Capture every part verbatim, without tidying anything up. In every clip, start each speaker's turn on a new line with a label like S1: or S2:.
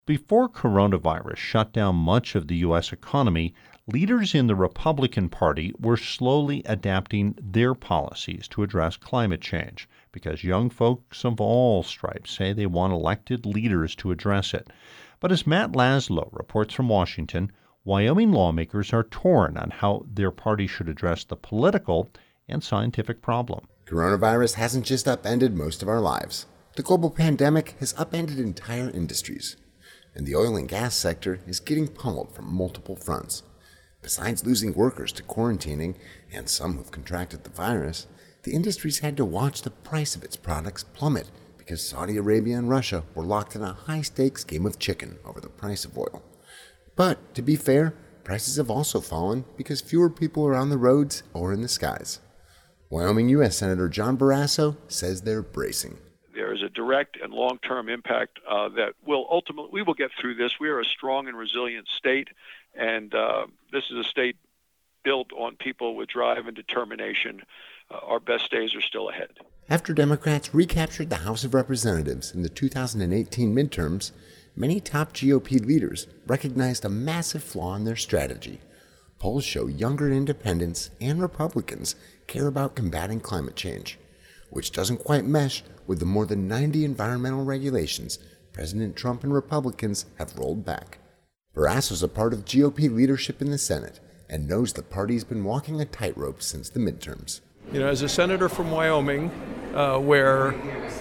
S1: Before coronavirus shut down much of the U S economy, leaders in the Republican Party were slowly adapting their policies to address climate change because young folks of all stripes say they want elected leaders to address it. But as Matt Laszlo reports from Washington, Wyoming lawmakers are torn on how their party should address the political and scientific problem.
S2: Coronavirus hasn't just upended most of our lives. The global pandemic has upended entire industries, and the oil and gas sector is getting pummeled from multiple fronts. Besides losing workers to quarantining, and some who've contracted the virus, the industry's had to watch the price of its products plummet because Saudi Arabia and Russia were locked in a high-stakes game of chicken over the price of oil. But, to be fair, prices have also fallen because fewer people are on the roads or in the skies. Wyoming U S Senator John Barrasso says they're bracing.
S3: There is a direct and long-term impact uh, that will ultimately, we will get through this. We are a strong and resilient state, and uh, this is a state built on people with drive and determination. Uh, our best days are still ahead.
S2: After Democrats recaptured the House of Representatives in the two thousand eighteen midterms, many top G O P leaders recognized a massive flaw in their strategy. Polls show younger independents and Republicans care about combating climate change, which doesn't quite mesh with the more than ninety environmental regulations President Trump and Republicans have rolled back. Barrasso's a part of G O P leadership in the Senate and knows the party's been walking a tightrope since the midterms.
S4: You know, as a senator from Wyoming, uh, where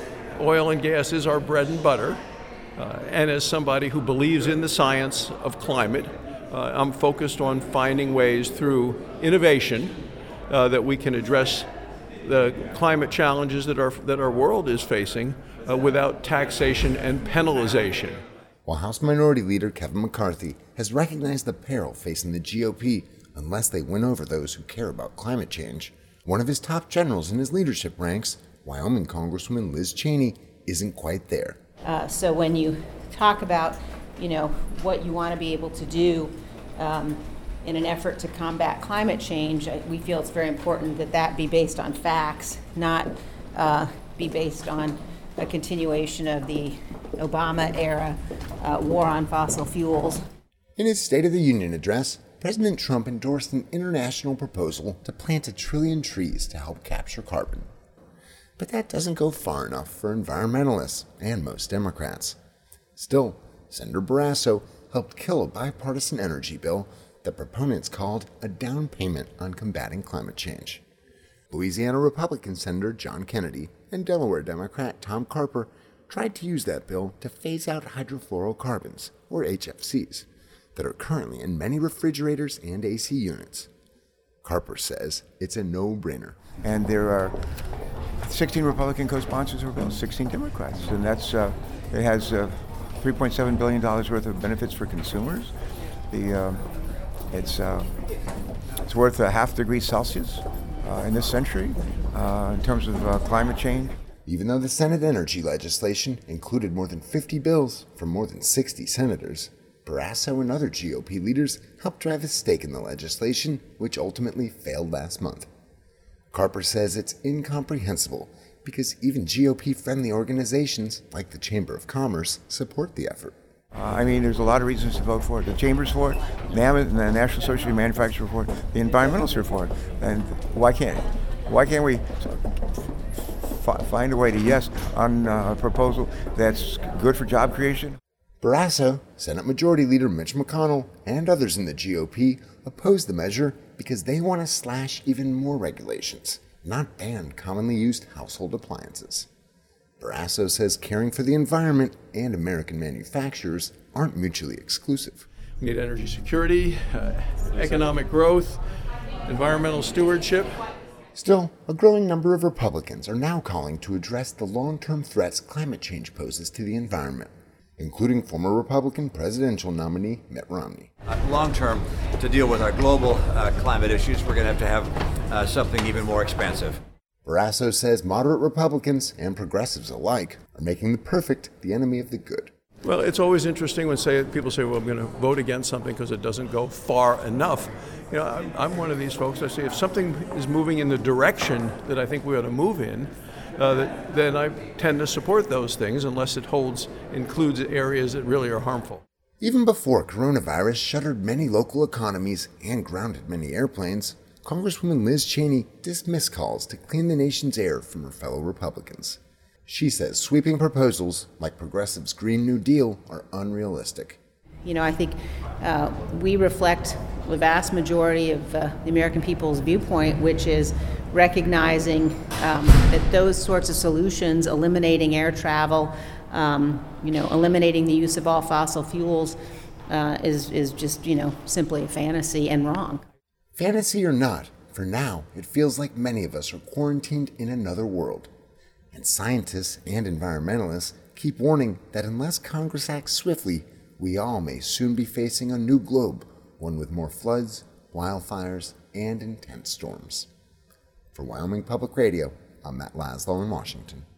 S4: oil and gas is our bread and butter, uh, and as somebody who believes in the science of climate, uh, I'm focused on finding ways through innovation uh, that we can address the climate challenges that our that our world is facing uh, without taxation and penalization.
S2: While House Minority Leader Kevin McCarthy has recognized the peril facing the G O P unless they win over those who care about climate change, one of his top generals in his leadership ranks, Wyoming Congresswoman Liz Cheney, isn't quite there.
S5: Uh, so when you talk about, you know, what you want to be able to do um, in an effort to combat climate change, we feel it's very important that that be based on facts, not uh, be based on a continuation of the Obama-era uh, war on fossil fuels.
S2: In his State of the Union address, President Trump endorsed an international proposal to plant a trillion trees to help capture carbon. But that doesn't go far enough for environmentalists and most Democrats. Still, Senator Barrasso helped kill a bipartisan energy bill that proponents called a down payment on combating climate change. Louisiana Republican Senator John Kennedy and Delaware Democrat Tom Carper tried to use that bill to phase out hydrofluorocarbons, or H F Cs, that are currently in many refrigerators and A C units. Carper says it's a no-brainer.
S6: And there are sixteen Republican co-sponsors of a bill, sixteen Democrats, and that's uh, it has uh, three point seven billion dollars worth of benefits for consumers. The uh, it's uh, it's worth a half degree Celsius uh, in this century uh, in terms of uh, climate change.
S2: Even though the Senate energy legislation included more than fifty bills from more than sixty senators, Barrasso and other G O P leaders helped drive a stake in the legislation, which ultimately failed last month. Carper says it's incomprehensible because even G O P-friendly organizations like the Chamber of Commerce support the effort.
S6: Uh, I mean, there's a lot of reasons to vote for it. The Chamber's for it, NAM, the National Association of Manufacturers for it, the environmentalists are for it. And why can't why can't we f- find a way to yes on uh, a proposal that's good for job creation?
S2: Barrasso, Senate Majority Leader Mitch McConnell, and others in the G O P oppose the measure because they want to slash even more regulations, not ban commonly used household appliances. Barrasso says caring for the environment and American manufacturers aren't mutually exclusive.
S4: We need energy security, uh, economic growth, environmental stewardship.
S2: Still, a growing number of Republicans are now calling to address the long-term threats climate change poses to the environment, including former Republican presidential nominee Mitt Romney.
S7: Uh, long term, to deal with our global uh, climate issues, we're going to have to have uh, something even more expansive.
S2: Barrasso says moderate Republicans and progressives alike are making the perfect the enemy of the good.
S4: Well, it's always interesting when say people say, well, I'm going to vote against something because it doesn't go far enough. You know, I'm, I'm one of these folks. I say if something is moving in the direction that I think we ought to move in, uh, that, then I tend to support those things unless it holds includes areas that really are harmful.
S2: Even before coronavirus shuttered many local economies and grounded many airplanes, Congresswoman Liz Cheney dismissed calls to clean the nation's air from her fellow Republicans. She says sweeping proposals like Progressive's Green New Deal are unrealistic.
S5: You know, I think uh, we reflect the vast majority of uh, the American people's viewpoint, which is recognizing um, that those sorts of solutions, eliminating air travel, um, you know, eliminating the use of all fossil fuels, uh, is is just, you know, simply a fantasy and wrong.
S2: Fantasy or not, for now, it feels like many of us are quarantined in another world. And scientists and environmentalists keep warning that unless Congress acts swiftly, we all may soon be facing a new globe, one with more floods, wildfires, and intense storms. For Wyoming Public Radio, I'm Matt Laszlo in Washington.